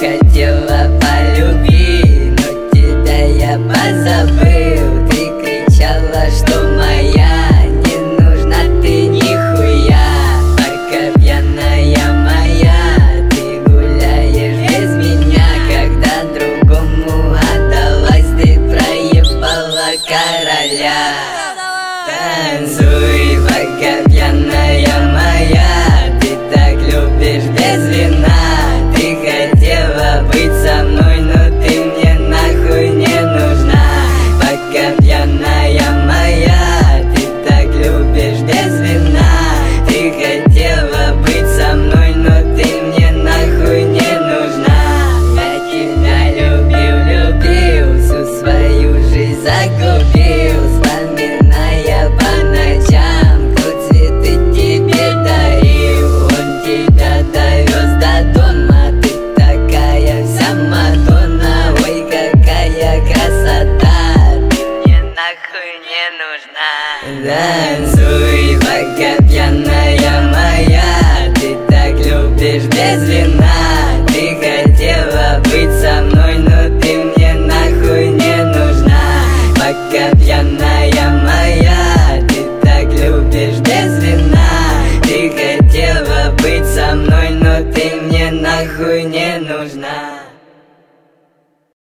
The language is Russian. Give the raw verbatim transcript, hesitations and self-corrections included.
хотела по любви, но тебя я позабыл. Ты кричала, что моя, не нужна ты нихуя. Пока пьяная моя, ты гуляешь без меня. Когда другому отдалась, ты проебала короля. Танцуй, пока пьяная моя, ты так любишь без вина. Ты хотела быть со мной, но ты мне нахуй не нужна. Пока пьяная моя, ты так любишь без вина. Ты хотела быть со мной, но ты мне нахуй не нужна. Я тебя любил, любил, всю свою жизнь загубил, вспоминая по ночам, кто цветы тебе дарил. Он тебя довез до дома, ты такая вся Мадонна. Ой, какая красота, ты мне нахуй не нужна. Танцуй, пока пьяная моя, ты так любишь без вина. Ты хотела быть со мной, но ты мне нахуй не нужна. Пока пьяная